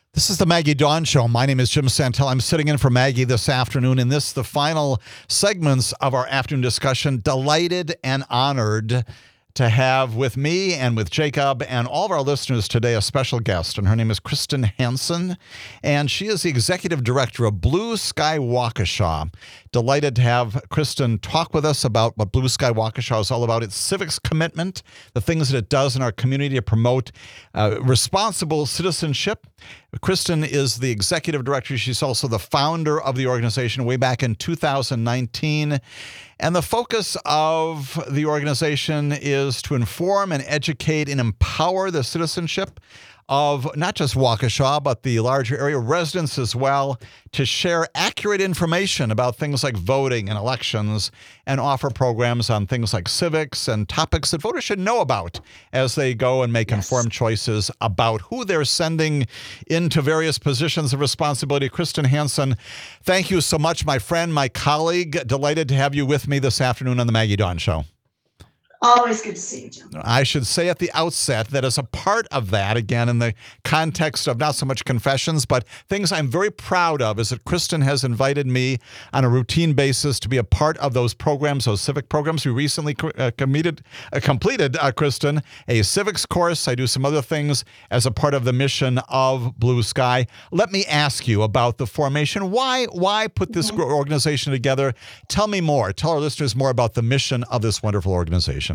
This is the Maggie Dawn Show. My name is Jim Santel. I'm sitting in for Maggie this afternoon, and the final segments of our afternoon discussion. Delighted and honored to have with me and with Jacob and all of our listeners today a special guest, and her name is Kristen Hansen, and she is the executive director of Blue Sky Waukesha. Delighted to have Kristen talk with us about what Blue Sky Waukesha is all about, its civics commitment, the things that it does in our community to promote responsible citizenship. Kristen is the executive director. She's also the founder of the organization way back in 2019. And the focus of the organization is to inform and educate and empower the citizenship of not just Waukesha, but the larger area residents as well, to share accurate information about things like voting and elections and offer programs on things like civics and topics that voters should know about as they go and make informed choices about who they're sending into various positions of responsibility. Kristen Hansen, thank you so much, my friend, my colleague. Delighted to have you with me this afternoon on the Maggie Dawn Show. Always good to see you, Jim. I should say at the outset that as a part of that, again, in the context of not so much confessions, but things I'm very proud of, is that Kristen has invited me on a routine basis to be a part of those programs, those civic programs. We recently completed, Kristen, a civics course. I do some other things as a part of the mission of Blue Sky. Let me ask you about the formation. Why put this organization together? Tell me more. Tell our listeners more about the mission of this wonderful organization.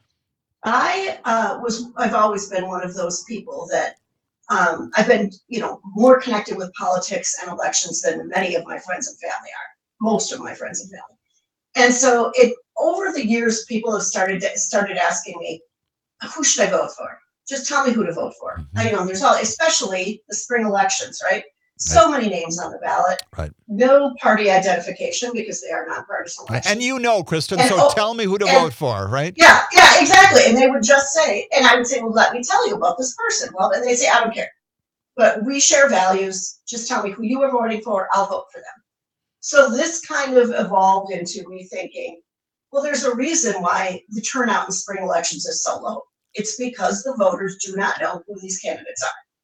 I've always been one of those people that I've been, more connected with politics and elections than many of my friends and family are, most of my friends and family. And so over the years, people have started asking me, who should I vote for? Just tell me who to vote for. Mm-hmm. There's especially the spring elections, right? So many names on the ballot. Right. No party identification because they are nonpartisan elections. And Kristen, so tell me who to vote for, right? Yeah, exactly. And they would just say, and I would say, well, let me tell you about this person. Well, and they say, I don't care. But we share values. Just tell me who you are voting for. I'll vote for them. So this kind of evolved into me thinking, well, there's a reason why the turnout in spring elections is so low. It's because the voters do not know who these candidates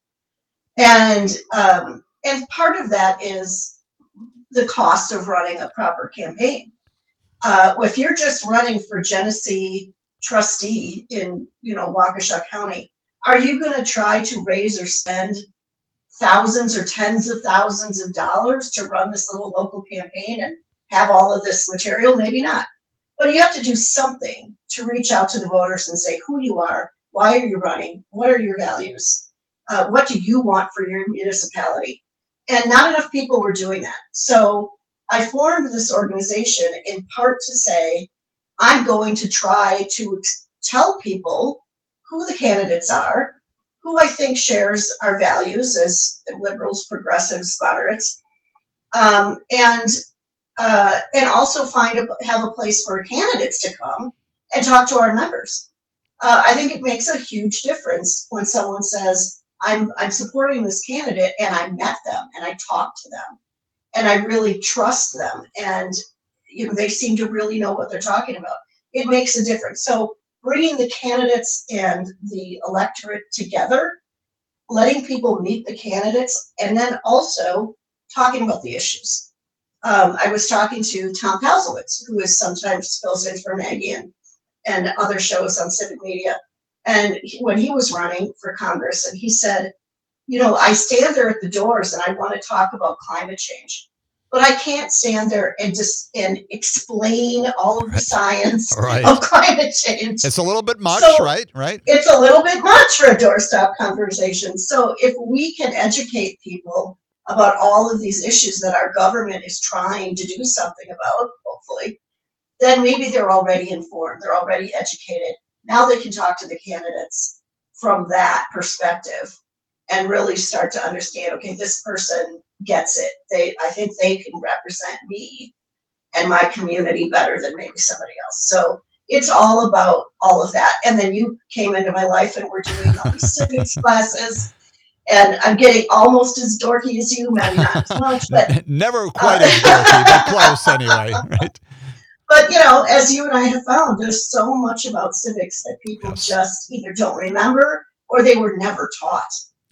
are. And part of that is the cost of running a proper campaign. If you're just running for Genesee trustee in, Waukesha County, are you going to try to raise or spend thousands or tens of thousands of dollars to run this little local campaign and have all of this material? Maybe not. But you have to do something to reach out to the voters and say who you are, why are you running, what are your values, what do you want for your municipality? And not enough people were doing that. So I formed this organization in part to say, I'm going to try to tell people who the candidates are, who I think shares our values as liberals, progressives, moderates, and also have a place for candidates to come and talk to our members. I think it makes a huge difference when someone says, I'm supporting this candidate and I met them and I talked to them and I really trust them and they seem to really know what they're talking about. It makes a difference. So bringing the candidates and the electorate together, letting people meet the candidates, and then also talking about the issues. I was talking to Tom Kalzowitz, who is sometimes fills in for Maggie and other shows on civic media. And when he was running for Congress, and he said, I stand there at the doors and I want to talk about climate change, but I can't stand there and explain all of the science of climate change. It's a little bit much, right? It's a little bit much for a doorstop conversation. So if we can educate people about all of these issues that our government is trying to do something about, hopefully, then maybe they're already informed, they're already educated. Now they can talk to the candidates from that perspective and really start to understand, okay, this person gets it. I think they can represent me and my community better than maybe somebody else. So it's all about all of that. And then you came into my life and we're doing all these civics classes. And I'm getting almost as dorky as you, maybe not as much, but never quite as dorky, but close anyway, right? But, as you and I have found, there's so much about civics that people just either don't remember or they were never taught.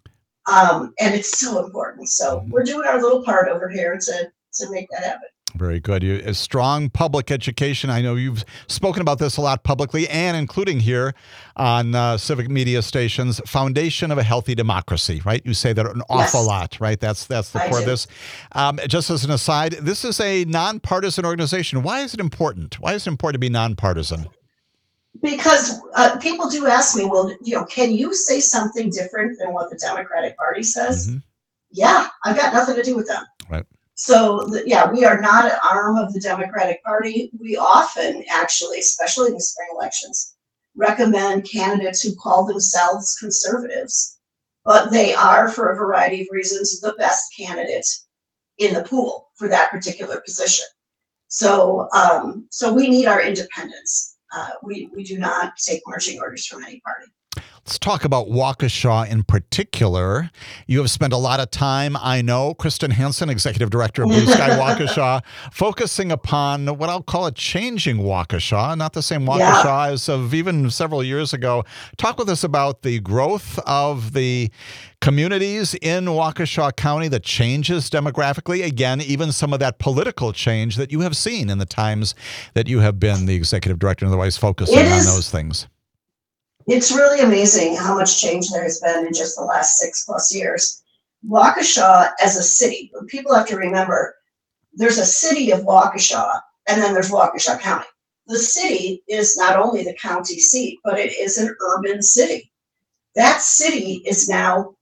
And it's so important. So we're doing our little part over here to make that happen. Very good. A strong public education. I know you've spoken about this a lot publicly and including here on civic media stations. Foundation of a healthy democracy, right? You say that an awful lot, right? That's the core of this. Just as an aside, this is a nonpartisan organization. Why is it important? Why is it important to be nonpartisan? Because people do ask me, well, can you say something different than what the Democratic Party says? Mm-hmm. Yeah, I've got nothing to do with them. Right. So, we are not an arm of the Democratic Party. We often, actually, especially in the spring elections, recommend candidates who call themselves conservatives, but they are, for a variety of reasons, the best candidate in the pool for that particular position. So, we need our independence. We do not take marching orders from any party. Let's talk about Waukesha in particular. You have spent a lot of time, I know, Kristen Hansen, Executive Director of Blue Sky Waukesha, focusing upon what I'll call a changing Waukesha, not the same Waukesha as of even several years ago. Talk with us about the growth of the communities in Waukesha County, the changes demographically, again, even some of that political change that you have seen in the times that you have been the Executive Director and otherwise focusing on those things. It's really amazing how much change there has been in just the last 6+ years. Waukesha as a city, people have to remember, there's a city of Waukesha, and then there's Waukesha County. The city is not only the county seat, but it is an urban city. That city is now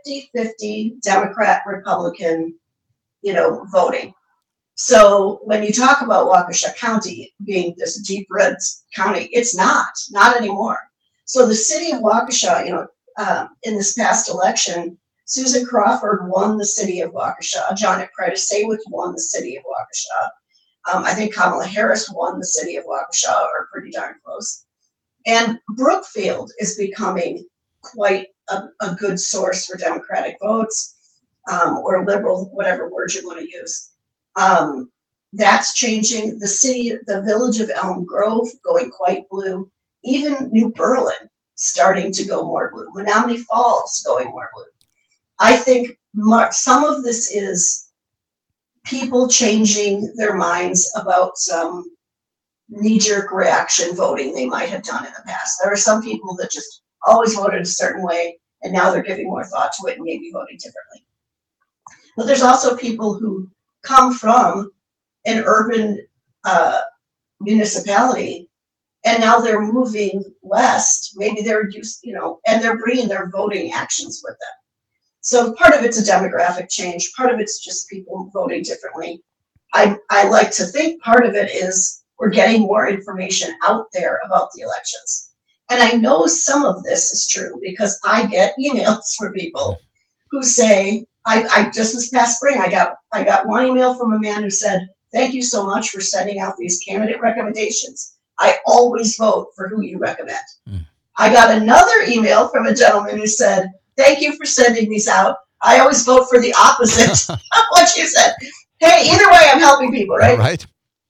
50-50 Democrat, Republican, voting. So when you talk about Waukesha County being this deep red county, it's not anymore. So the city of Waukesha, in this past election, Susan Crawford won the city of Waukesha. John Pretisawick won the city of Waukesha. I think Kamala Harris won the city of Waukesha, or pretty darn close. And Brookfield is becoming quite a good source for Democratic votes, or liberal, whatever word you want to use. That's changing. The village of Elm Grove going quite blue. Even New Berlin starting to go more blue. Menominee Falls going more blue. I think some of this is people changing their minds about some knee-jerk reaction voting they might have done in the past. There are some people that just always voted a certain way, and now they're giving more thought to it and maybe voting differently. But there's also people who come from an urban municipality, and now they're moving west. Maybe they're used, and they're bringing their voting actions with them. So part of it's a demographic change. Part of it's just people voting differently. I like to think part of it is we're getting more information out there about the elections. And I know some of this is true because I get emails from people who say, I just this past spring, I got one email from a man who said, "Thank you so much for sending out these candidate recommendations. I always vote for who you recommend." I got another email from a gentleman who said, "Thank you for sending these out. I always vote for the opposite of what you said." Hey, either way, I'm helping people, right? Right.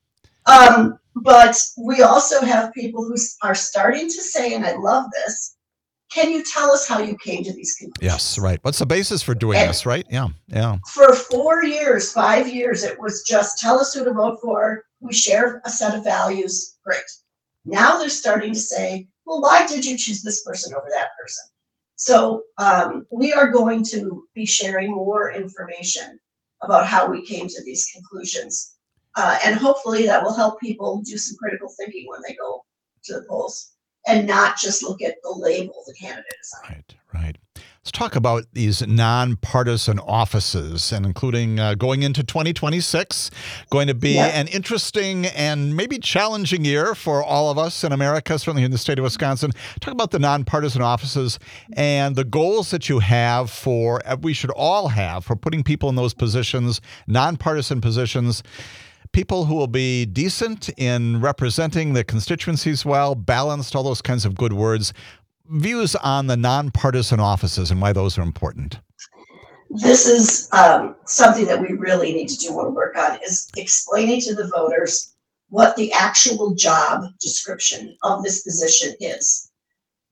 But we also have people who are starting to say, and I love this, can you tell us how you came to these conclusions? Yes, right. What's the basis for doing this, right? Yeah. For 5 years, it was just tell us who to vote for. We share a set of values. Great. Now they're starting to say, well, why did you choose this person over that person? So we are going to be sharing more information about how we came to these conclusions. And hopefully that will help people do some critical thinking when they go to the polls and not just look at the label the candidate is on. Right. Let's talk about these nonpartisan offices, and including going into 2026, going to be an interesting and maybe challenging year for all of us in America, certainly in the state of Wisconsin. Talk about the nonpartisan offices and the goals that you have we should all have for putting people in those positions, nonpartisan positions, people who will be decent in representing the constituencies well, balanced, all those kinds of good words. Views on the nonpartisan offices and why those are important. This is something that we really need to do more work on, is explaining to the voters what the actual job description of this position is.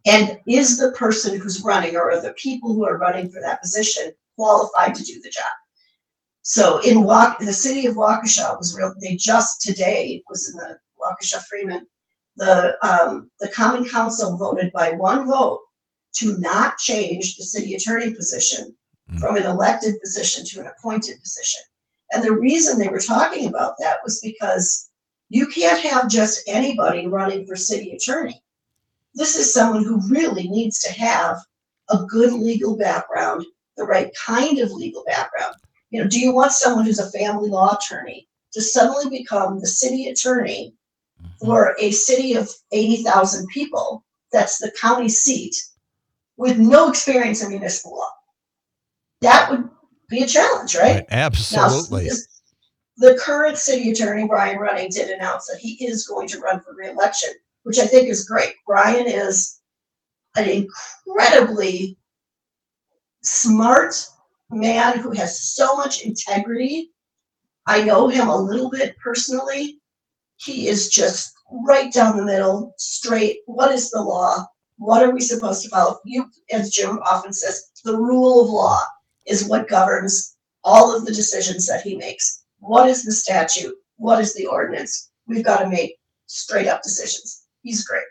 And is the person who's running, or are the people who are running for that position, qualified to do the job? So in the city of Waukesha they just today was in the Waukesha Freeman, the Common Council voted by one vote to not change the city attorney position from an elected position to an appointed position. And the reason they were talking about that was because you can't have just anybody running for city attorney. This is someone who really needs to have a good legal background, the right kind of legal background. Do you want someone who's a family law attorney to suddenly become the city attorney for a city of 80,000 people that's the county seat with no experience in municipal law? That would be a challenge, right? Absolutely. Now, the current city attorney, Brian Running, did announce that he is going to run for re-election, which I think is great. Brian is an incredibly smart man who has so much integrity. I know him a little bit personally. He is just right down the middle, straight. What is the law? What are we supposed to follow? As Jim often says, the rule of law is what governs all of the decisions that he makes. What is the statute? What is the ordinance? We've got to make straight up decisions. He's great.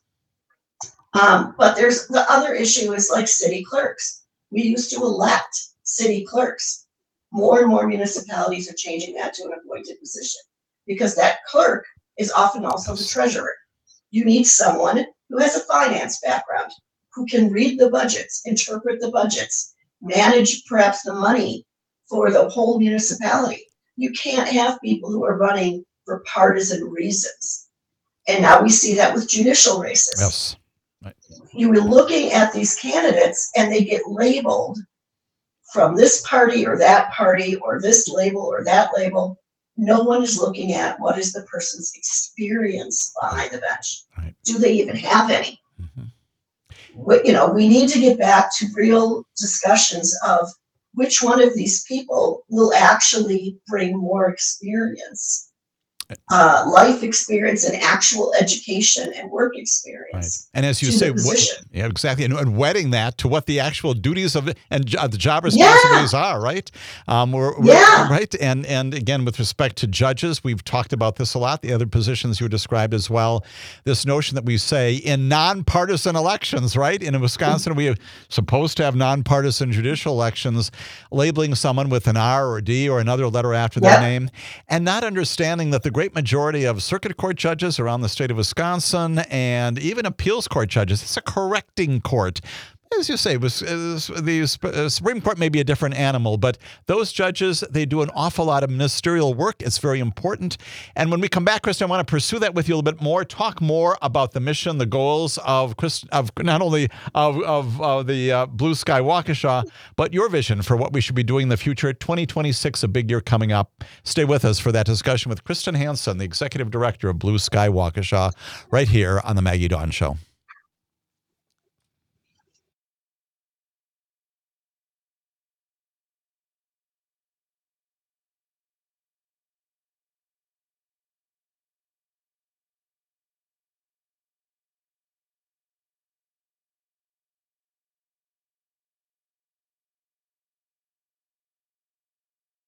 But there's the other issue is like city clerks. We used to elect city clerks. More and more municipalities are changing that to an appointed position because that clerk is often also the treasurer. You need someone who has a finance background, who can read the budgets, interpret the budgets, manage perhaps the money for the whole municipality. You can't have people who are running for partisan reasons. And now we see that with judicial races. Yes. Right. You were looking at these candidates and they get labeled from this party or this label or that label. No one is looking at what is the person's experience behind the bench. Right. Do they even have any? Mm-hmm. We need to get back to real discussions of which one of these people will actually bring more experience, life experience and actual education and work experience. Right. And as you say, yeah, exactly. And wedding that to what the actual duties of it and the job responsibilities are, right? Right. And again, with respect to judges, we've talked about this a lot. The other positions you described as well. This notion that we say in nonpartisan elections, right? In Wisconsin, we are supposed to have nonpartisan judicial elections, labeling someone with an R or D or another letter after their name, and not understanding that the great majority of circuit court judges around the state of Wisconsin and even appeals court judges, it's a correcting court. As you say, the Supreme Court may be a different animal, but those judges, they do an awful lot of ministerial work. It's very important. And when we come back, Kristen, I want to pursue that with you a little bit more, talk more about the mission, the goals of not only of the Blue Sky Waukesha, but your vision for what we should be doing in the future. 2026, a big year coming up. Stay with us for that discussion with Kristen Hansen, the Executive Director of Blue Sky Waukesha, right here on the Maggie Dawn Show.